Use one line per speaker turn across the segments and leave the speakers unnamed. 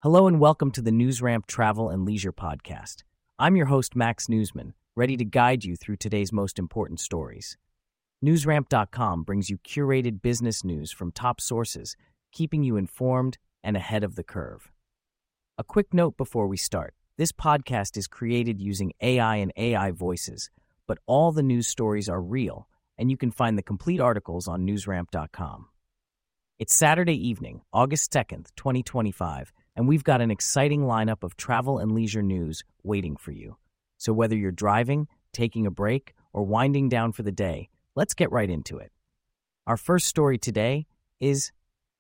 Hello and welcome to the NewsRamp Travel and Leisure Podcast. I'm your host, Max Newsman, ready to guide you through today's most important stories. NewsRamp.com brings you curated business news from top sources, keeping you informed and ahead of the curve. A quick note before we start. This podcast is created using AI and AI voices, but all the news stories are real, and you can find the complete articles on NewsRamp.com. It's Saturday evening, August 2nd, 2025, and we've got an exciting lineup of travel and leisure news waiting for you. So whether you're driving, taking a break, or winding down for the day, let's get right into it. Our first story today is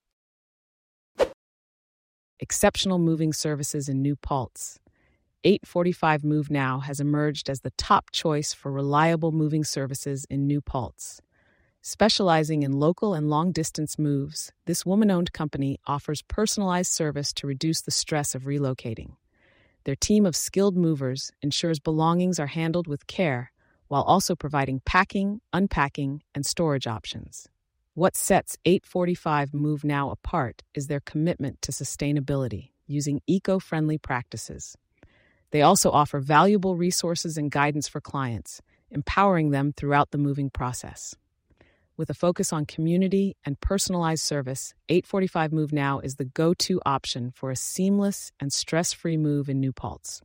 exceptional moving services in New Paltz. 845 Move Now has emerged as the top choice for reliable moving services in New Paltz. Specializing in local and long-distance moves, this woman-owned company offers personalized service to reduce the stress of relocating. Their team of skilled movers ensures belongings are handled with care while also providing packing, unpacking, and storage options. What sets 845 Move Now apart is their commitment to sustainability, using eco-friendly practices. They also offer valuable resources and guidance for clients, empowering them throughout the moving process. With a focus on community and personalized service, 845 Move Now is the go-to option for a seamless and stress-free move in New Paltz.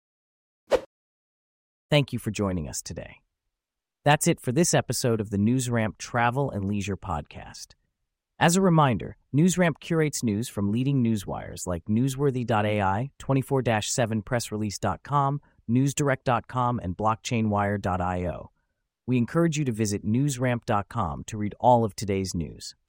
Thank you for joining us today. That's it for this episode of the NewsRamp Travel and Leisure Podcast. As a reminder, NewsRamp curates news from leading newswires like Newsworthy.ai, 24/7pressrelease.com, NewsDirect.com, and BlockchainWire.io. We encourage you to visit newsramp.com to read all of today's news.